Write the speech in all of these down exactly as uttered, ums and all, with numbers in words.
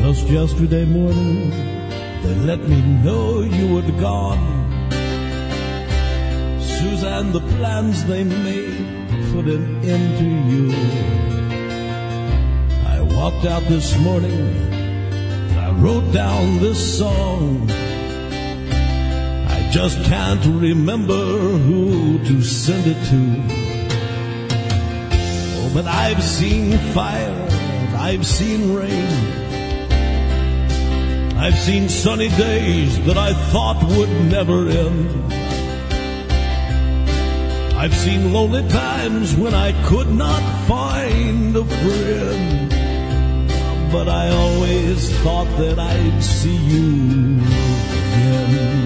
Just yesterday morning, they let me know you were gone. Suzanne, the plans they made put an end to you. I walked out this morning and I wrote down this song. I just can't remember who to send it to. Oh, but I've seen fire, I've seen rain, I've seen sunny days that I thought would never end. I've seen lonely times when I could not find a friend, but I always thought that I'd see you again.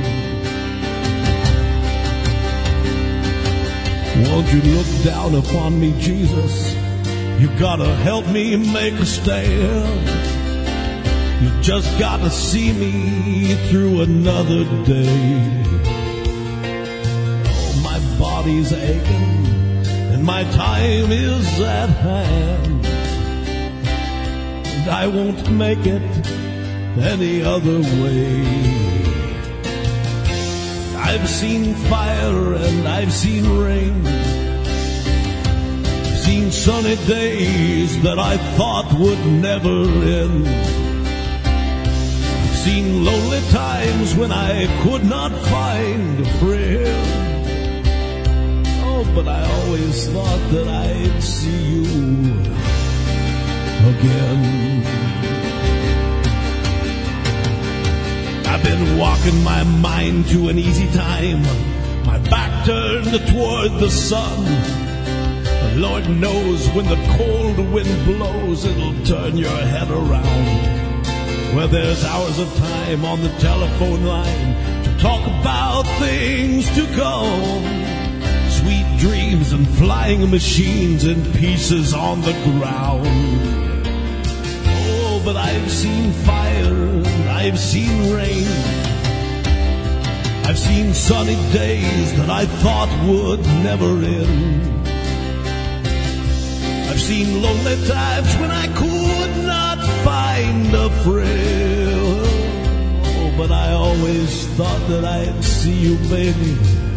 Won't you look down upon me, Jesus? You gotta help me make a stand. You just gotta see me through another day. Oh, my body's aching and my time is at hand, and I won't make it any other way. I've seen fire and I've seen rain, I've seen sunny days that I thought would never end. I've seen lonely times when I could not find a friend. Oh, but I always thought that I'd see you again. I've been walking my mind to an easy time, my back turned toward the sun. But Lord knows when the cold wind blows, it'll turn your head around. Where there's hours of time on the telephone line to talk about things to come, sweet dreams and flying machines and pieces on the ground. But I've seen fire, I've seen rain, I've seen sunny days that I thought would never end. I've seen lonely times when I could not find a friend. Oh, but I always thought that I'd see you, baby,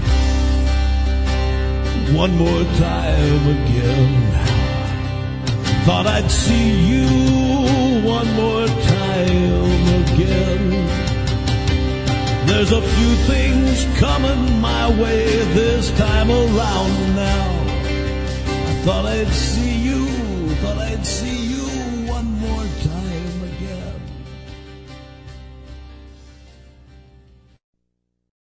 one more time again. Thought I'd see you one more time again. There's a few things coming my way this time around now. I thought I'd see you, thought I'd see you.